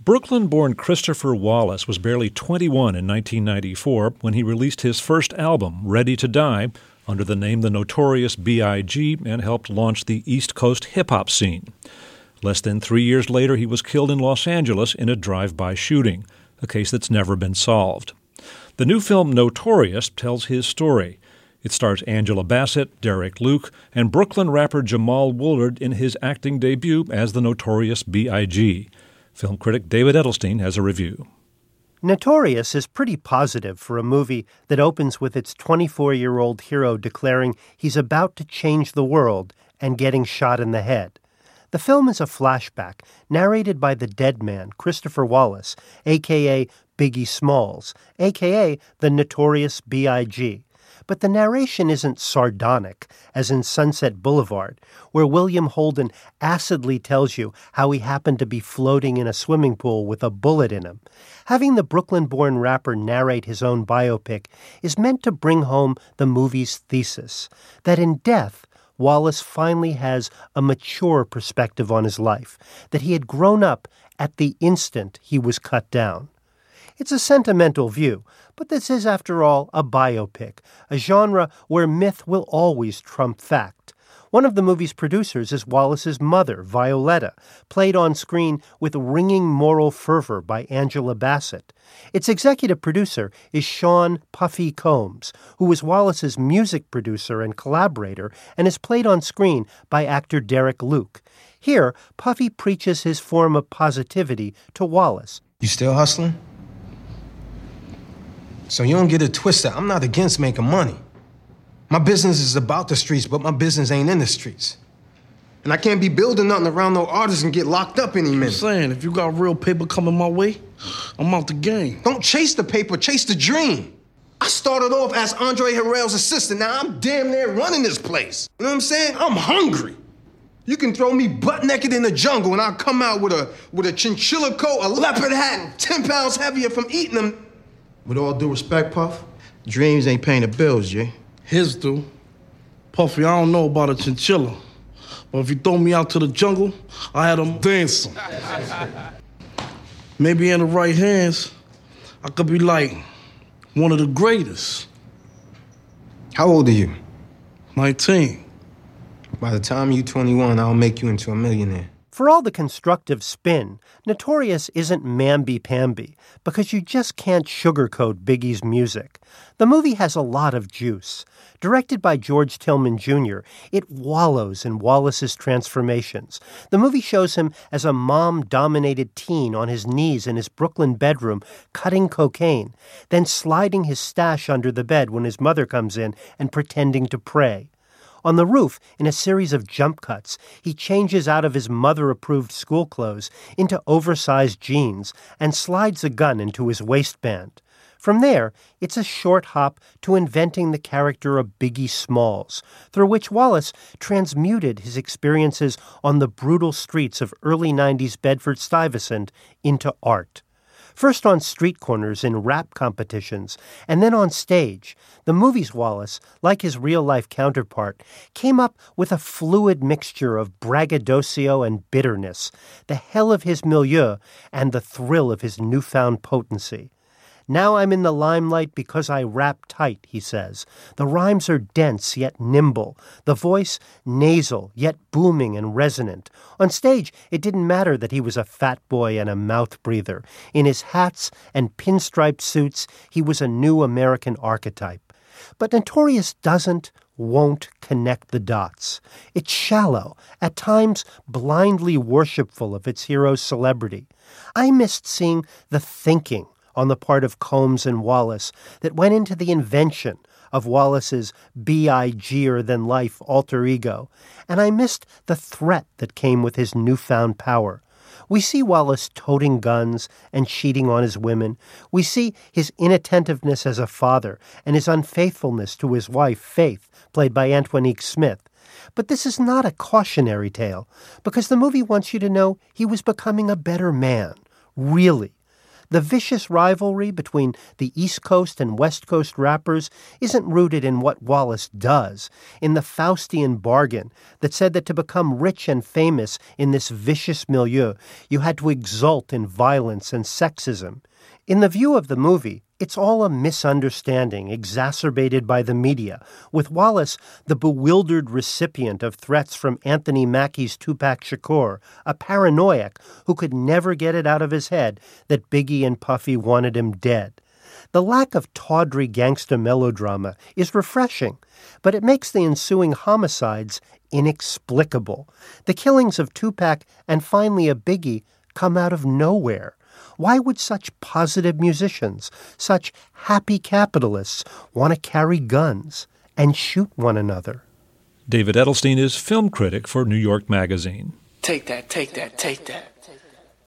Brooklyn-born Christopher Wallace was barely 21 in 1994 when he released his first album, Ready to Die, under the name The Notorious B.I.G. and helped launch the East Coast hip-hop scene. Less than 3 years later, he was killed in Los Angeles in a drive-by shooting, a case that's never been solved. The new film Notorious tells his story. It stars Angela Bassett, Derek Luke, and Brooklyn rapper Jamal Woolard in his acting debut as the Notorious B.I.G. Film critic David Edelstein has a review. Notorious is pretty positive for a movie that opens with its 24-year-old hero declaring he's about to change the world and getting shot in the head. The film is a flashback narrated by the dead man, Christopher Wallace, a.k.a. Biggie Smalls, a.k.a. the Notorious B.I.G., but the narration isn't sardonic, as in Sunset Boulevard, where William Holden acidly tells you how he happened to be floating in a swimming pool with a bullet in him. Having the Brooklyn-born rapper narrate his own biopic is meant to bring home the movie's thesis, that in death, Wallace finally has a mature perspective on his life, that he had grown up at the instant he was cut down. It's a sentimental view, but this is, after all, a biopic, a genre where myth will always trump fact. One of the movie's producers is Wallace's mother, Violetta, played on screen with ringing moral fervor by Angela Bassett. Its executive producer is Sean Puffy Combs, who was Wallace's music producer and collaborator and is played on screen by actor Derek Luke. Here, Puffy preaches his form of positivity to Wallace. You still hustling? So you don't get it twisted. I'm not against making money. My business is about the streets, but my business ain't in the streets. And I can't be building nothing around no artists and get locked up any minute. I'm saying, if you got real paper coming my way, I'm out the game. Don't chase the paper, chase the dream. I started off as Andre Harrell's assistant. Now I'm damn near running this place. You know what I'm saying? I'm hungry. You can throw me butt naked in the jungle and I'll come out with a chinchilla coat, a leopard hat, and 10 pounds heavier from eating them. With all due respect, Puff, dreams ain't paying the bills, Jay. His do. Puffy, I don't know about a chinchilla, but if you throw me out to the jungle, I had them dancing. Maybe in the right hands, I could be like one of the greatest. How old are you? 19. By the time you're 21, I'll make you into a millionaire. For all the constructive spin, Notorious isn't mamby-pamby, because you just can't sugarcoat Biggie's music. The movie has a lot of juice. Directed by George Tillman Jr., it wallows in Wallace's transformations. The movie shows him as a mom-dominated teen on his knees in his Brooklyn bedroom, cutting cocaine, then sliding his stash under the bed when his mother comes in and pretending to pray. On the roof, in a series of jump cuts, he changes out of his mother-approved school clothes into oversized jeans and slides a gun into his waistband. From there, it's a short hop to inventing the character of Biggie Smalls, through which Wallace transmuted his experiences on the brutal streets of early 90s Bedford-Stuyvesant into art. First on street corners in rap competitions, and then on stage, the movie's Wallace, like his real-life counterpart, came up with a fluid mixture of braggadocio and bitterness, the hell of his milieu and the thrill of his newfound potency. Now I'm in the limelight because I rap tight, he says. The rhymes are dense yet nimble, the voice nasal yet booming and resonant. On stage, it didn't matter that he was a fat boy and a mouth breather. In his hats and pinstriped suits, he was a new American archetype. But Notorious won't connect the dots. It's shallow, at times blindly worshipful of its hero's celebrity. I missed seeing the thinking on the part of Combs and Wallace that went into the invention of Wallace's B.I.G.er-than-life alter ego, and I missed the threat that came with his newfound power. We see Wallace toting guns and cheating on his women. We see his inattentiveness as a father and his unfaithfulness to his wife, Faith, played by Antwonique Smith. But this is not a cautionary tale, because the movie wants you to know he was becoming a better man, really. The vicious rivalry between the East Coast and West Coast rappers isn't rooted in what Wallace does, in the Faustian bargain that said that to become rich and famous in this vicious milieu, you had to exult in violence and sexism. In the view of the movie, it's all a misunderstanding exacerbated by the media, with Wallace the bewildered recipient of threats from Anthony Mackie's Tupac Shakur, a paranoiac who could never get it out of his head that Biggie and Puffy wanted him dead. The lack of tawdry gangster melodrama is refreshing, but it makes the ensuing homicides inexplicable. The killings of Tupac and finally of Biggie come out of nowhere. Why would such positive musicians, such happy capitalists, want to carry guns and shoot one another? David Edelstein is film critic for New York Magazine. Take that, take that, take that.